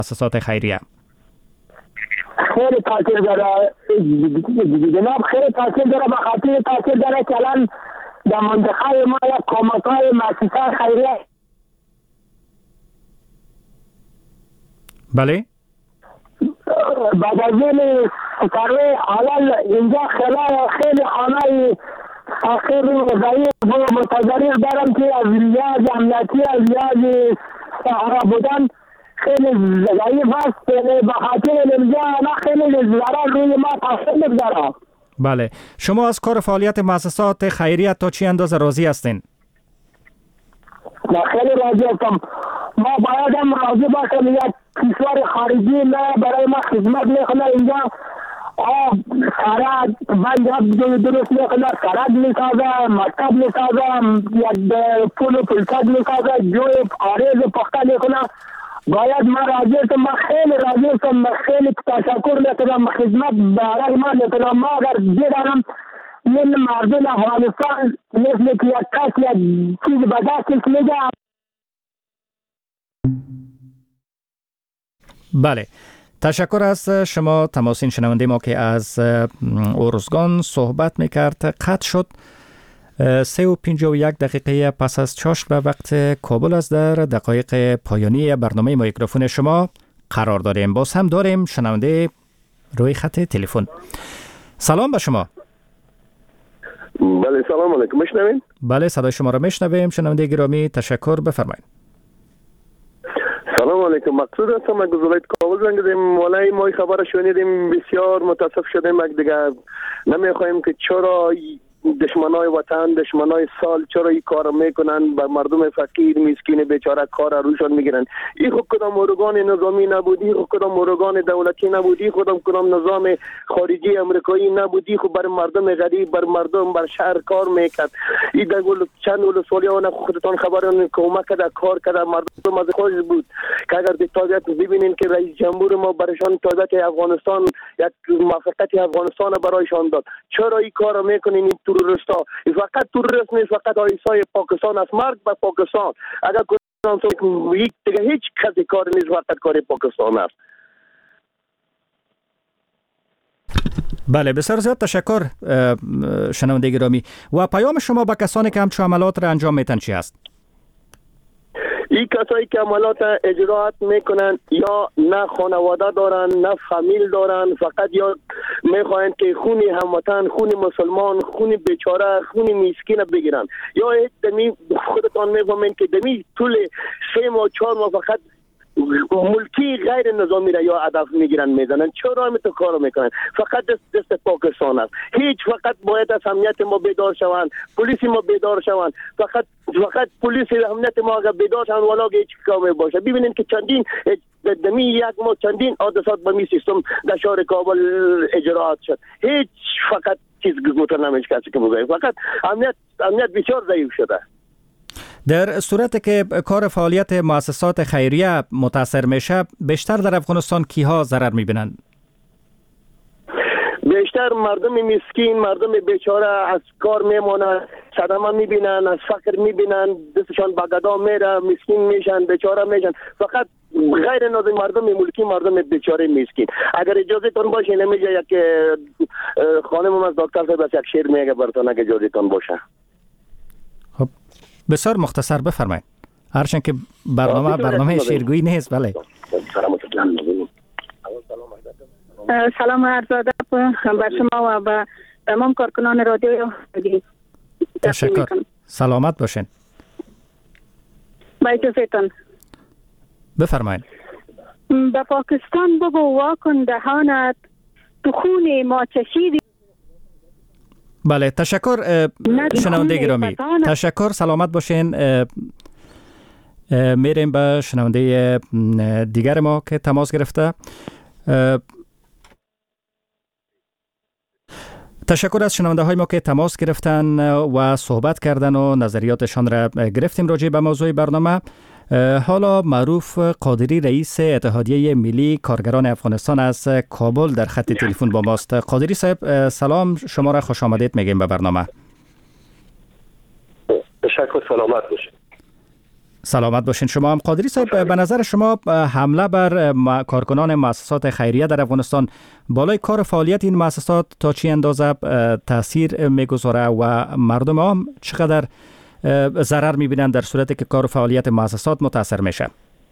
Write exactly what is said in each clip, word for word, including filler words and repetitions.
مؤسسات خیریه؟ خیلی تاثیر داره جناب، خیلی تاثیر داره. به خاطر تاثیر داره که الان در منطقه ما یک کمک‌های مؤسسات خیریه. بله. بعد از این سروی حالا اینجا خیلی خیلی خانه فقیر و ضعیف و متضرر دارم که از ریاض امنیتی از ریاض صحرا بودن خیلی ضعیف است. به خاطر اینجا انا خیلی ضرر روی ما تاثیر می‌گذاره. بله، شما از کار فعالیت مؤسسات خیریه تا چی اندازه راضی هستین؟ من خیلی راضی هستم. ما باید هم راضی باشم یک کشور خارجی نه برای ما خدمت میکنه. اینجا آب سرک بند درست میکنه، سرک میسازه، مکتب میسازه، یک پول و پلکت میسازه، جوی آریز و پخته میکنه. باید ما راضی هستم. من خیلی راضی هستم. من خیلی تشکر میکنم. خدمت برای ما میکنم. ما اگر دیدارم این مردم افغانستان مثل که یک کس یک چیز به دستش میده. بله، تشکر از شما تماسین شنونده ما که از ارزگان صحبت میکرد. قطع شد. سه و پنج و یک دقیقه پس از چاشت به وقت کابل است. در دقایق پایانی برنامه میکروفون شما قرار داریم. باز هم داریم شنونده روی خط تلفن. سلام به شما. بله سلام علیکم، میشنوین؟ بله صدای شما را میشنویم. شنونده گرامی تشکر، بفرمایید. سلام علیکم، مقصود هستم از ولایت کابل زنگ زدیم. والله ما خبر شنیدیم، بسیار متاسف شدیم. دیگه نمیخوایم که چرا دشمنای وطن، دشمنای سال چرا این کار میکنن، به مردم فقیر مسکین بیچاره کار روشان میگیرن. این خود کدام ارگان نظامی نبودی، خود کدام ارگان دولتی نبودی، خودم کدام نظام خارجی امریکایی نبودی، خود بر مردم غریب، بر مردم بر شهر کار میکرد. این دگل چند ولسوالی ها خودتان خبرن کمک کرده، کار کرده، مردم از خوش بود که اگر تازیت ببینین که رئیس جمهور ما برشان تازیت افغانستان یک موافقت افغانستان برایشان داد. چرا این کار میکنین؟ این تروریستا فقط تروریست نیست، فقط آیسای پاکستان است. مرگ به پاکستان. اگر کنم هیچ هیچ کسی کار نیست، فقط کار پاکستان است. بله، بسیار زیاد تشکر شنونده گرامی. و پیام شما به کسانی که همچون عملات را انجام میتن چی است؟ این کسایی که عملات اجرات میکنن یا نه خانواده دارن نه فامیل دارن، فقط یا میخواین که خونی هموطن، خونی مسلمان، خونی بیچاره، خونی مسکین بگیرن، یا دمی خودتان میفهمین که دمی طول سه ماه چهار ماه فقط ملکی غیر نظامی را یا هدف میگیرن میزنن. چرا هم تو کارو میکنن؟ فقط دست دست پاکستان است. هیچ فقط باید از امنیت ما بیدار شوند، پلیس ما بیدار شوند. فقط فقط پلیس امنیت ما اگر بیدار شوند ولا هیچ کاری باشه. ببینید که چندین دمی یک ما چندین حادثات به می سیستم در شهر کابل اجرات شد. هیچ فقط چیز گوتر نمیشه کسی که بگه. فقط امنیت امنیت بسیار ضعیف شده. در صورت که کار فعالیت مؤسسات خیریه متاثر میشه، بیشتر در افغانستان کیها ضرر میبینند؟ بیشتر مردم مسکین، مردم بیچاره از کار میمونن، صدمه میبینن، از فقر میبینن، دستشان به گدا میره، مسکین میشن، بیچاره میشن. فقط غیر نظامی مردم ملکی، مردم بیچاره مسکین. اگر اجازه تون باشه نمیشه یک خانم از دکتر صاحب یک شعر میگه براتون اگه اجازه تون باشه. خب بسیار مختصر بفرمایید. هرچند که برنامه برنامه شعرگویی نیست. بله. سلام عرض ادب به شما و به تمام کارکنان رادیو. تشکر. سلامت باشین. با اجازهتان بفرمایید. به پاکستان بگو واکن دهانت، تو خون ما چشیدی. بله تشکر شنونده گرامی. تشکر، سلامت باشین. میریم به شنونده دیگر ما که تماس گرفته. تشکر از شنونده های ما که تماس گرفتن و صحبت کردن و نظریاتشان را گرفتیم راجع به موضوع برنامه. حالا معروف قادری رئیس اتحادیه ملی کارگران افغانستان از کابل در خط تلفن با ماست. قادری صاحب سلام، شما را خوش آمدید میگیم به برنامه. تشکر، سلامت باشید. سلامت باشین. شما هم قادری صاحب، به نظر شما حمله بر کارکنان مؤسسات خیریه در افغانستان بالای کار فعالیت این مؤسسات تا چی اندازه تاثیر میگذاره و مردم هم چقدر ضرر میبینن در صورتی که کار فعالیت مؤسسات متاثر میشه؟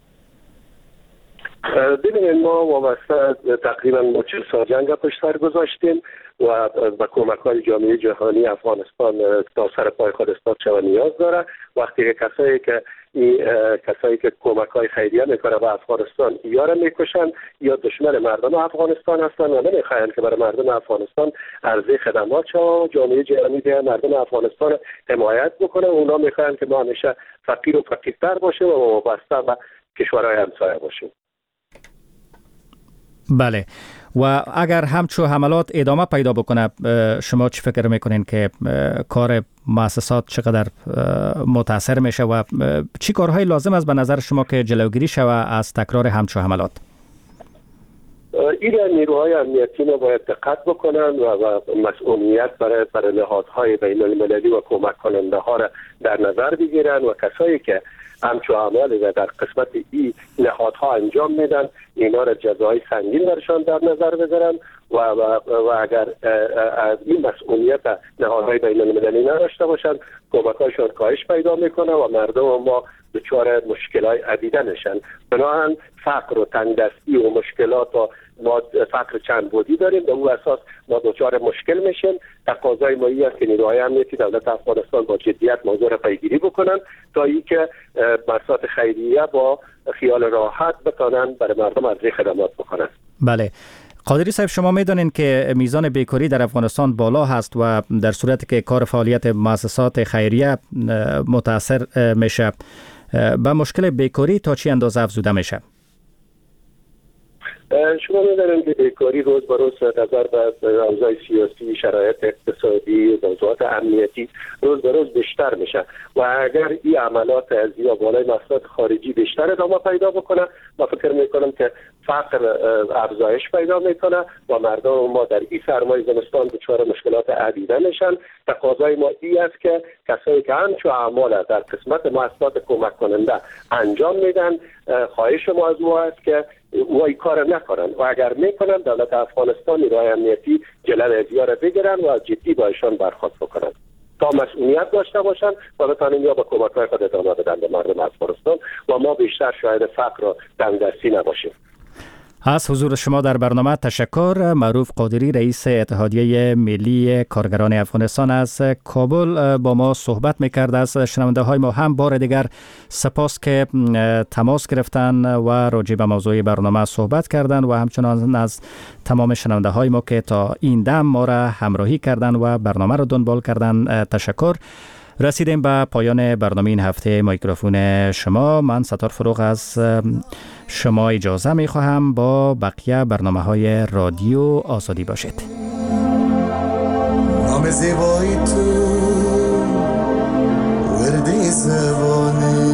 ببینید، ما وابسته تقریبا ما چهل سال جنگ پشت سر گذاشتیم و با کمک‌های جامعه جهانی افغانستان تا سر پای خود استاد شود نیاز داره. وقتی که کسایی که این کسایی که کمک‌های خیریه میکنه به افغانستان یا را میکشن یا دشمن مردم افغانستان هستن و نمیخواین که برای مردم افغانستان عرضه خدمات شو جامعه جهانی به مردم افغانستان حمایت بکنه. اونا میخواین که ما همیشه فقیر و فقیرتر باشیم و وابسته به کشورهای همسایه باشیم. بله، و اگر همچو حملات ادامه پیدا بکنه، شما چی فکر میکنین که کار مؤسسات چقدر متاثر میشه و چی کارهای لازم است به نظر شما که جلوگیری شود از تکرار همچو حملات؟ این نیروهای امنیتی ما باید دقت بکنن و, و مسئولیت برای برای نهادهای بین المللی و کمک کننده ها را در نظر بگیرن و کسایی که همچو اعمال و در قسمت این نهادها انجام میدن اینا را جزای سنگین برشان در نظر بگیرن و, و, و اگر از این مسئولیت نهادهای بین المللی نداشته باشن کمک‌هاشون کاهش پیدا میکنه و مردم ما دچار مشکلات عدیده میشن. بنابراین فقر و تنگدستی و مشکلات و ما فقر چند بعدی داریم، به اون اساس ما دچار مشکل میشیم. تقاضای ما این است که نیروهای امنیتی دولت افغانستان با جدیت موضوع را پیگیری بکنن تا اینکه مؤسسات خیریه با خیال راحت بتونن برای مردم عرضه خدمات بکنن. بله قادری صاحب، شما میدانید که میزان بیکاری در افغانستان بالا هست و در صورتی که کار فعالیت مؤسسات خیریه متاثر میشه، با مشکل بیکاری تا چی اندازه افزوده میشه؟ شما می‌دانید که بیکاری روز به روز نظر به اوضاع سیاسی، شرایط اقتصادی، موضوعات امنیتی روز به روز بیشتر میشه و اگر این عملات از یا بالای مؤسسات خارجی بیشتر ادامه پیدا بکنه، ما فکر میکنم که فقر افزایش پیدا میکنه و مردم ما در این سرمای زمستان دچار مشکلات عدیده میشن. تقاضای ما این است که کسایی که همچو اعمال در قسمت مؤسسات کمک کننده انجام میدن، خواهش ما از ما است که او این کار نکنن و اگر میکنن دولت افغانستان نیروهای امنیتی جلوه ازیا را بگیرن و جدی با ایشان برخورد بکنن تا مسئولیت داشته باشن و بتانیم یا با کمک‌های خود ادامه بدن به مردم افغانستان و ما بیشتر شاهد فقر و تنگدستی نباشیم. از حضور شما در برنامه تشکر. معروف قادری، رئیس اتحادیه ملی کارگران افغانستان از کابل با ما صحبت میکرد. از شنونده های ما هم بار دیگر سپاس که تماس گرفتن و راجع به موضوع برنامه صحبت کردن و همچنان از تمام شنونده های ما که تا این دم ما را همراهی کردن و برنامه را دنبال کردن تشکر. رسیدیم به پایان برنامه این هفته میکروفون شما. من ستار فروغ از شما اجازه می خواهم. با بقیه برنامه های رادیو آزادی باشید. نام زیبایی تو وردی زبانی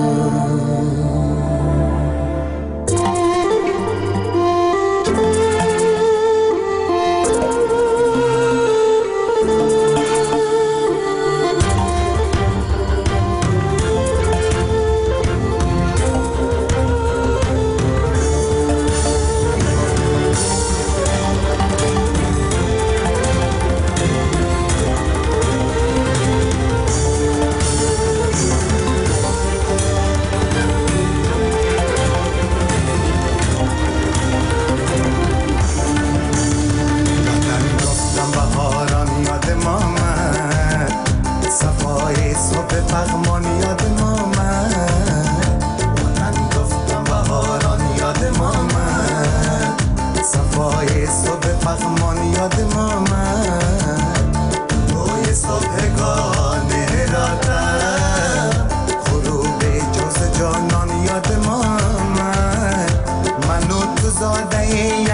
زاده